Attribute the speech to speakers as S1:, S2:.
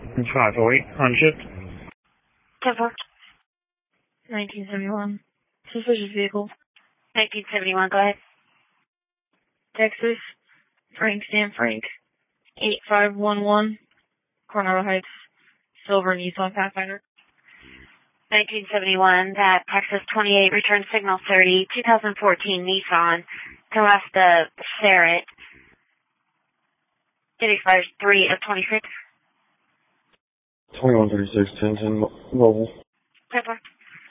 S1: 508 on shift.
S2: 10-4.
S3: 1971. Suspicious vehicle.
S2: 1971, go ahead.
S3: Texas. Frank Stan Frank. 8511. Coronado Heights. Silver Nissan Pathfinder.
S2: 1971, that Texas 28, return signal 30, 2014 Nissan, to left the Sarrett. It expires 3 of 26.
S1: 2136, 1010 mobile.
S2: 10-4.